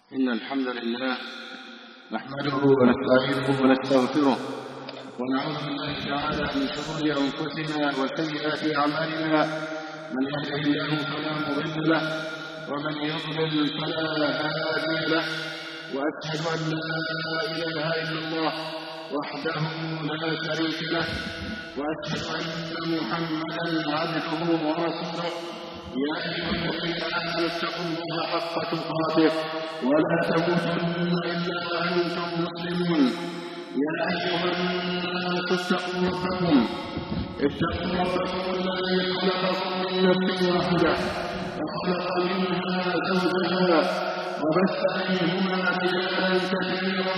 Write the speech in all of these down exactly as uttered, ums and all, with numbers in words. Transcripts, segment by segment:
إن الحمد لله نحمده ونستعينه ونستغفره ونعوذ بالله تعالى من شرور أنفسنا وسيئات أعمالنا. من يهده الله فلا مضل له ومن يضلل فلا هادي له، وأشهد أن لا إله إلا الله وحده لا شريك له، وأشهد أن محمدا عبده ورسوله. يا أيها الذين آمنوا اتقوا الله حق تقاته ولا تموتن إلا وأنتم مسلمون. يا أيها الناس اتقوا ربكم اتقوا ربكم الذي خلقكم من نفس واحدة وخلق منها زوجها وبث منهما رجالا كثيرا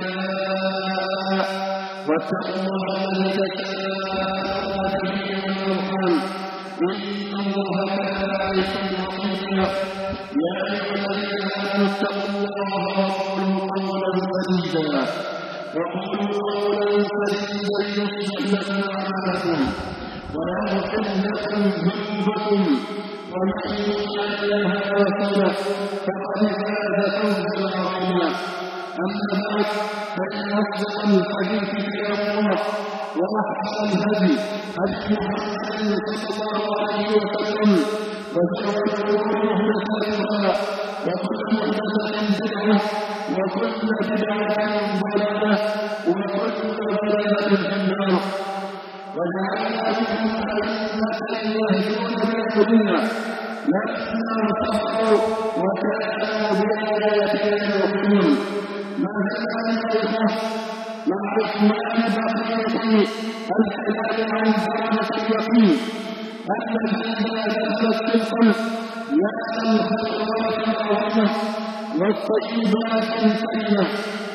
ونساء، واتقوا الله الذي تساءلون به والأرحام إن الله كان عليكم رقيبا. يا أيها الذين آمنوا اتقوا الله وقولوا قولا سديدا وقولوا قولا سديدا يصلح لكم أعمالكم ويغفر لكم ذنوبكم، ومن يطع الله ورسوله فقد فاز فوزا عظيما. أما بعد، فإن أصدق الحديث كتاب الله وأحسن الهدي هدي محمد صلى الله عليه وسلم، وشر الأمور محدثاتها وكل محدثة بدعة وكل بدعة ضلالة وكل ضلالة في النار. وجعلنا منهم أئمة يهدون بأمرنا لما صبروا وكانوا بآياتنا يوقنون. ما زال مع عثمان بقية الحلال عن درجة اليقين الذي لا دخلت في القلب يا الخيرات العظيمة والطيبات الكريمة.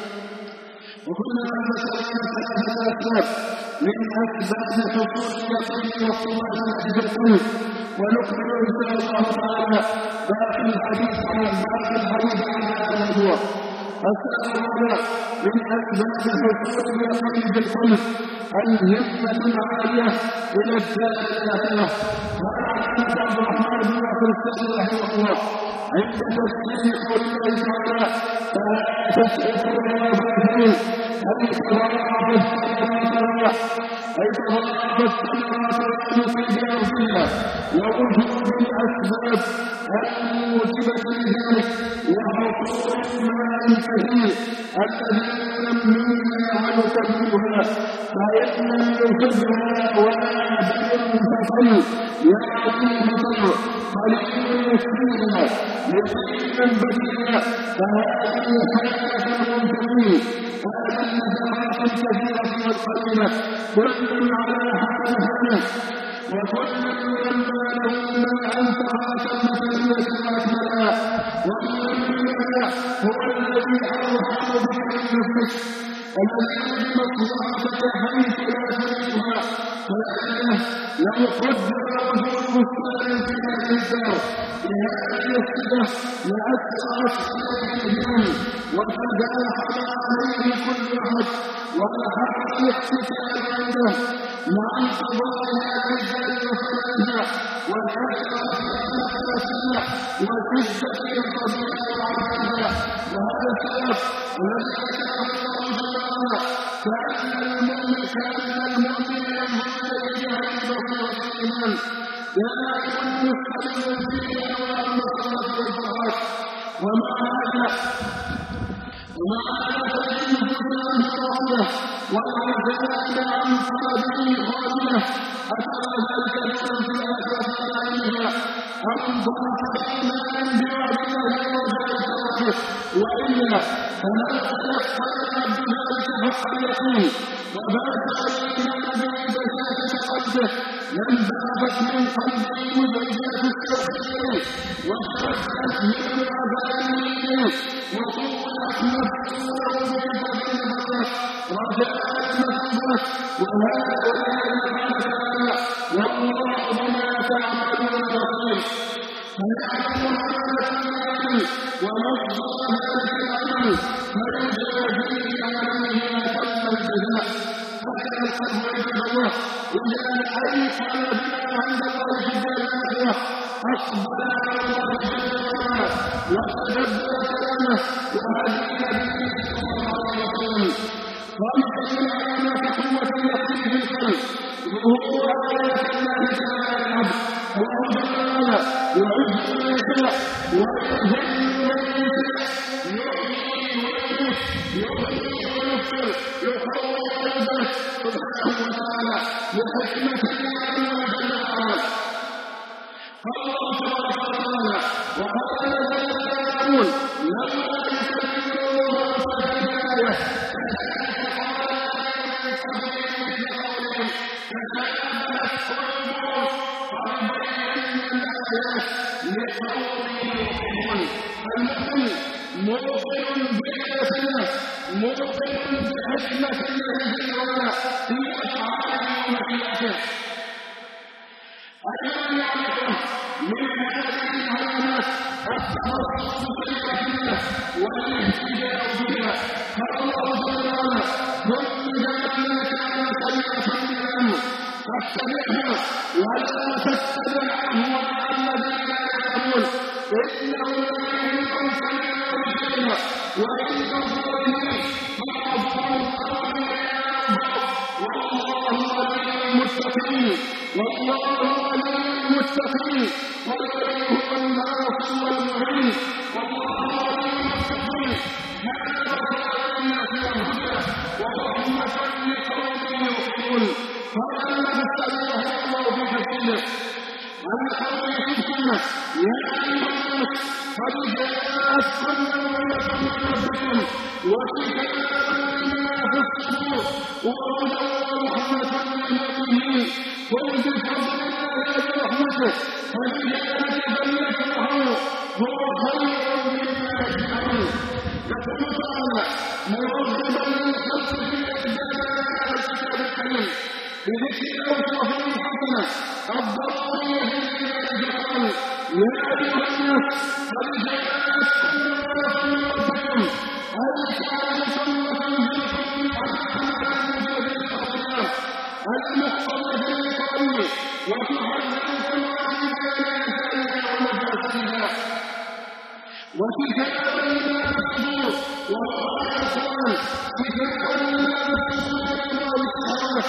وكنا ذكرنا ثلاثة أسباب من أسباب حصول اليقين والطمأنينة في القلب، ونكمل إن شاء الله تعالى باقي الحديث عن باقي الحديث عن هذا الموضوع. السبب الرابع من أسباب حصول اليقين في القلب الهمة العالية إلى الدار الآخرة. قال عبد الرحمن بن ناصر السعدي رحمه الله عند تفسير قول الله تعالى: فلا تسعفوا يا باطلين، أي تضاعف السماوات أي تضاعف السماوات والأرض في أرضها، ووجود الأسباب الموجبة لذلك وحصول الماء الكثير الذي ينميها ويكملها، فإن يحبها وابل فقل يعطي مطر قليل يسقيها يقينا بديلا، فهذه حياة المنتمين. هذا النزاعات الكثيرة والقليلة كل على حال حاله، وكل لما له ما أنفع المثالية وأكملها، وكل هو الذي أرحم بك من نفسك الذي يجب مصلحتك حيث لا تريدها. فإنه لو قدر وجود بستان في هذه الدار بهذه الصفة لأسرعت إليه الجن وتداخل عليه كل أحد ولحق الاحتفال عنده مع انقضاء هذه الدار وفنائها والأسرة الأسرة وشدة القضية وعملها. وهذا السبب الذي ذكره الله جل وعلا: كأن المؤمن كأن المؤمن ينظر إلى بصيرة الإيمان دائما مستمر فيه أنواع المسرات والفرحات. ومع هذا ومع هذا فإن الفتنة طاغية والعزائم عن طلبه غالية. أترى ذلك اليوم في الآخرة عليها أم ضعف إيمان بوعد الله وذلك ربه، وإلا فلو تيقن بذلك حق اليقين وباشر الإيمان ببشاشة قلبه لانبعثت من قلبه مزعجات التوحيد وشدت من العذاب إليه وطولت نفسه بالفضل رجاء المثوبة. وهؤلاء قال تعالى: والله بما تعملون بصير. فيعلم عملة العمل ومصدر ذلك العمل فيجازيه عليه أتم الجزاء. هكذا القلب عباد الله إذا أيقن بما عند الله في الدار الآخرة أقبل على الله جل وعلا وتدبر كلامه سنة وهدي نبيه صلى الله عليه وسلم. خامسا من علامات قوة اليقين في القلب ظهور آية الله تعالى العبد. الله جل وعلا يعز من يشاء ويذل من يشاء، يحيي ويميت، يحيي ويبصر، يحول ويبدل سبحانه وتعالى بحكمة الله جل وعلا. قال الله تبارك وتعالى: وقال الذين يعلمون لما يكلم الله رسوله بالآية المؤمن موقن بالآية، موقن بحكمة الله جل وعلا في أفعاله ومشيئته. أيضا يعرفه من هذه العلامات التخصص بكلمة الله والاهتداء بها. قال الله جل وعلا: ثم جعلناك على طريقة من الأمر فاتبعها ولا تتبع أهواء الذين لا يعلمون إنهم لا يملكون كلمة شيئا وإن الظالمين بعضهم أولياء بعض والله ولي المتقين والله ولي المتقين والولي هو الناصر والمعين والله ولي المتقين. هذا خير في الهدى ورحمة لقوم يوقنون. قال النبي صلى الله عليه وسلم عن حوله السنة: يا أيها الناس قد جاءتكم موعظة من ربكم وكتاب لما في الصدور وهدى ورحمة للمؤمنين قل بفضل الله ورحمته فبذلك فليفرحوا هو خير مما يجمعون. يقول تعالى مرغبا للخلق في الإجابة الكتاب الكريم بذكر الأوصاف الحسنة الضرورية للإجابة. يا أيها الناس قد جاءتكم موعظة من ربكم أي كانت وتنزلكم من أحسن المجاهد الأخلاق المختلف للقوم وتحذركم عن كلماتها ومجالسها وكتابا لما في الصدور وقرآن القرآن كتابا لما في الصدور والشهوات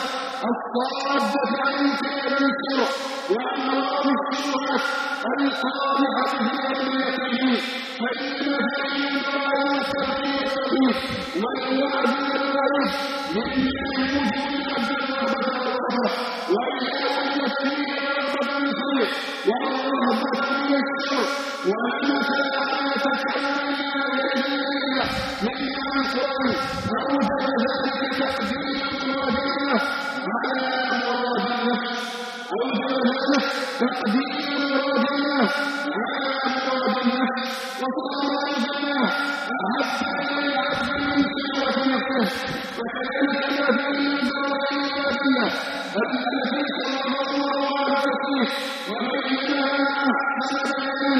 الصادة عن كتاب السرع وأمراض الشبهات القادحة في أمنيته فإن فإن رأي السبيل الصحيح والوعد والوعيد من المجرم الرغبة والرهبة وإياه المسلمين الرغبة بالخير والرهبة من الشر والمتاعة تكلم إلى مما القرآن أوجب ذلك تقديم المراجعة على مراد النفس أوجب ذلك تقديم المراجعة على مراد النفس وصار الجنة أحب إلى العبد من سوى نفسه. وكذلك ما في البراءة الإيجابية التي شرع الله على فيه وبينها أحسن بيان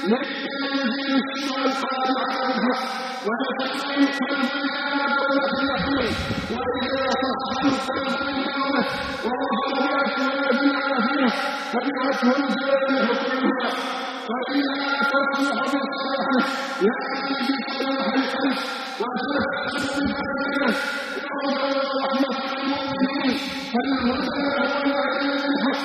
للتنزيل السوء القادر على الحق وتكون القلب إلى دولة اليقين وإذا تصحى القلب إلى ووصل بأسباب العافية تبعته الجوارح كلها فإنها تصلح بالصلاح يعني بصلاح القلب وتسلم بفضله وهدى ورحمة للمؤمنين. فالهدى هو العلم بالحق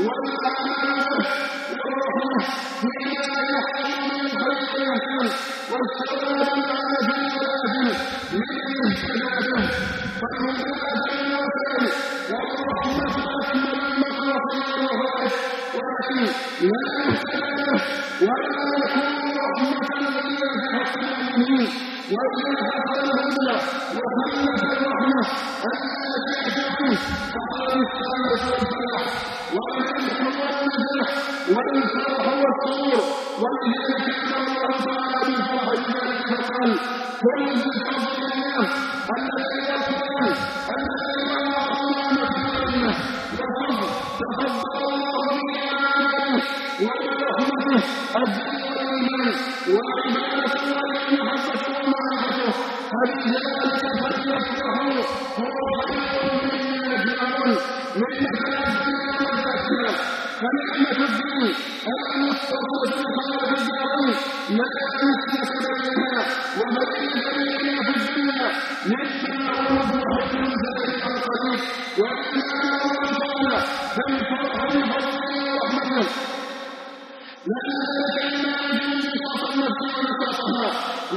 والعمل به والرحمة فيما يحصل من الخير والإحسان والثواب العاجل والآجل لمن اهتدى به. فالهدى أجل وسائل والرحمة أكمل المخلص والرغائب ولكن لا يهتدى به ولا يكون رحمة إلا بحق المؤمنين. وإذا حصل الهدى وخلت الرحمة التي تأتي فقد السعادة والفلاح والربح والنجاح والفرح والسرور. ولذلك أمر الله تعالى بالفرح بذلك فقال: قل بفضل الله الذي يقول الذي يعطينا مكانه وفضل تفضل الله به على وبرحمته الدين والإيمان والعبادة والمحبة ومعرفته فبذلك فليفرحوا هو خير مما يجمعون. نعمة الدين والآخرة فنعمة الدين المستقر في الحياة الدارين لا نسبة بينها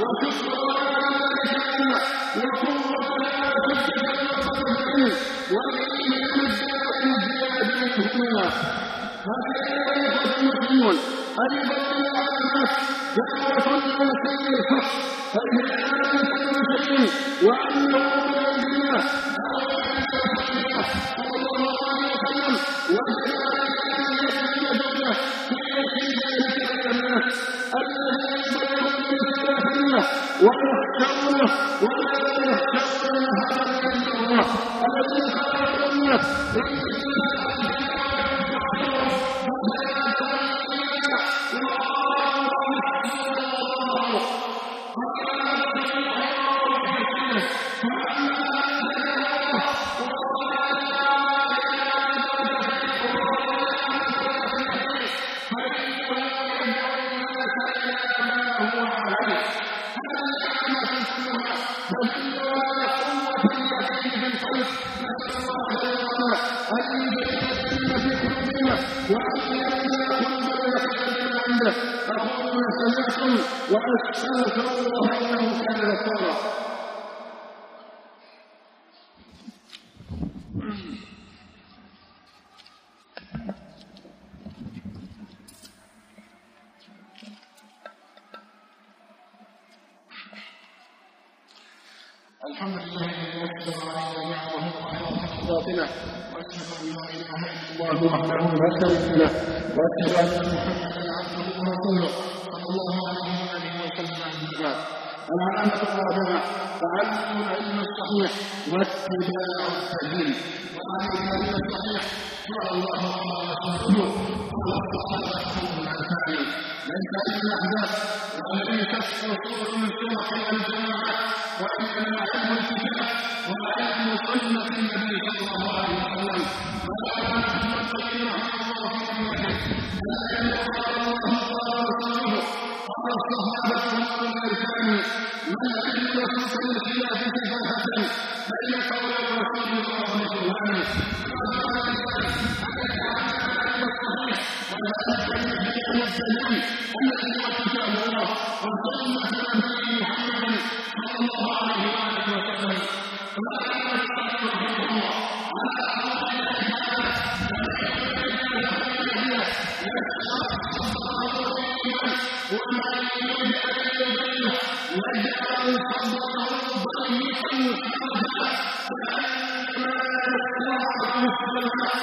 وشكر ولا وقوة لا تجد والإيمان الزائد الزيادة منهما. هكذا أيها المسلمون أيضا العلامات دعوة إلى سير الحق فالإعلام المسلمين وأنه بأيدينا صلى الله عليه وسلم وكذلك أن يتجدد في ذلك الناس الذين يبلغون بثلاثية ويخشونه ولا يخشون هذا إلا الله الذي خلق الناس وأستغفر الله إنه كان غفارا. الحمد لله الذي أكبر على نعمه وعلى صفاته وأشهد أن لا إله إلا الله وحده لا شريك له وأشهد أن محمدا عبده ورسوله صلى الله عليه وآله وسلم أجمعين. العلامة الرابعة تعلم العلم الصحيح واتباع السبيل. وعلم العلم الصحيح قال الله وقال رسوله قال الصحابة الأمثال ليس علم الأحداث والذي تشكر صورة من صور الجماعة وإنما علم الكتاب وعلم سنة النبي صلى الله عليه وسلم. وقال ابن القيم رحمه الله في رحمته لا يقال الله قال رسوله قال الصحابة هم الإرسال من علم وسط الخلاف كفاحة فإن قول الرسول الله سبحانه وقال الدليل الذي هو كتاب الله وسنة نبيه محمد صلى الله عليه وآله وسلم. فلا يستطيع رحمه الله على أمر وما يريد أن يبين يجعل صدره ضيقا حرجا كأنما يسمع مسلما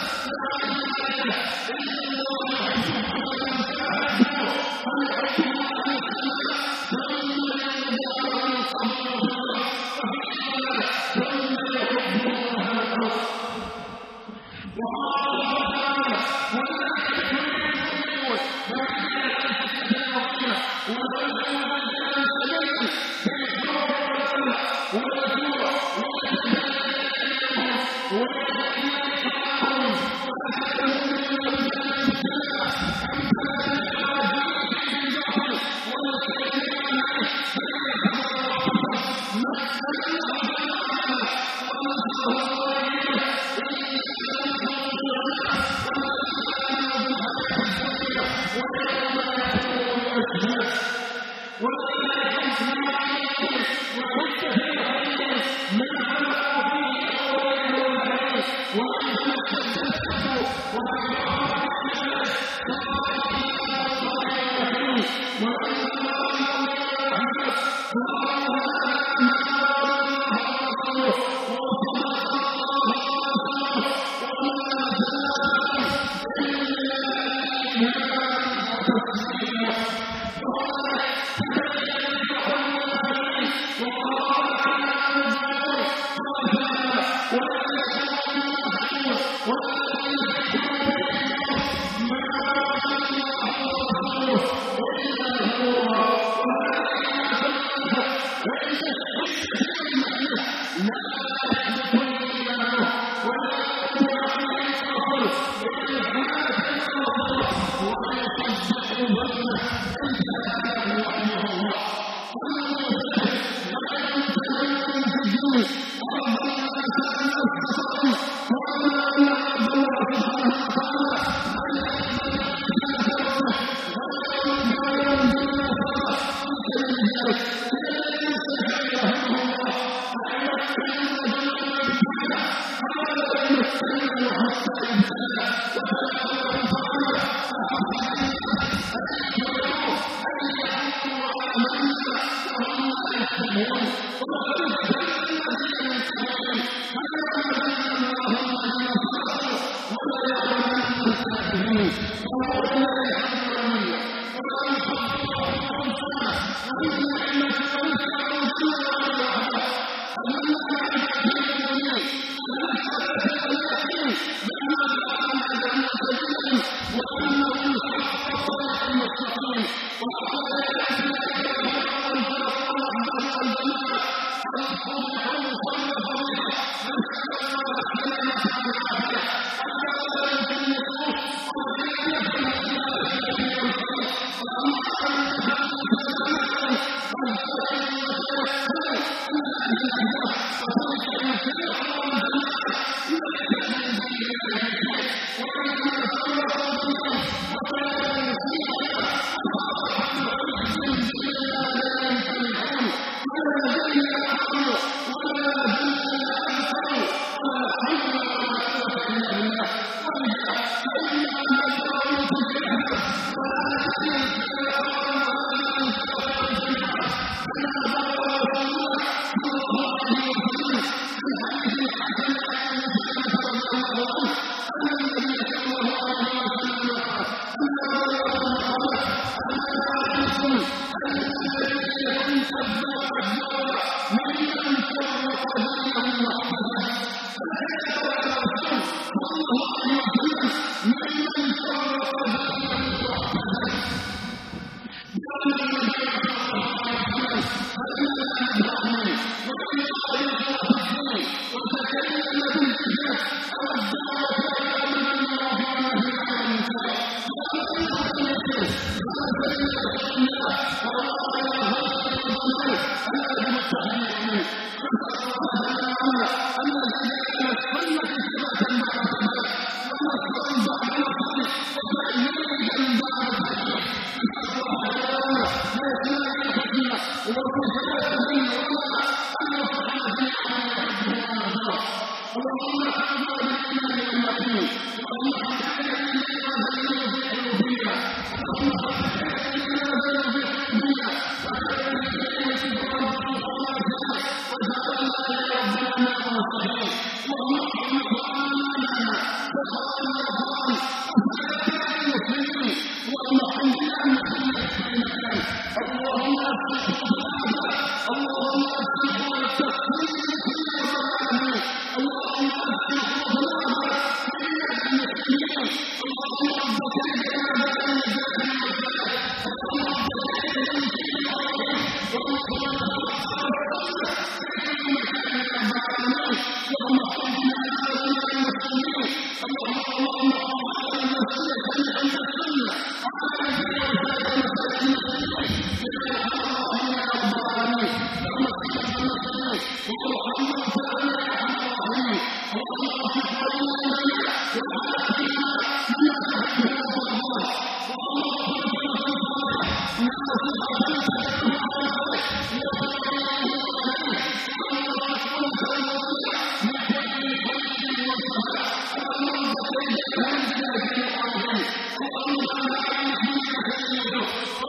اللهم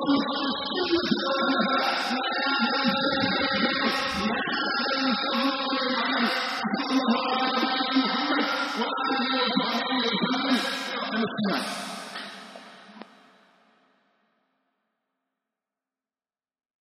الله على محمد وآله وصحبه وسلم.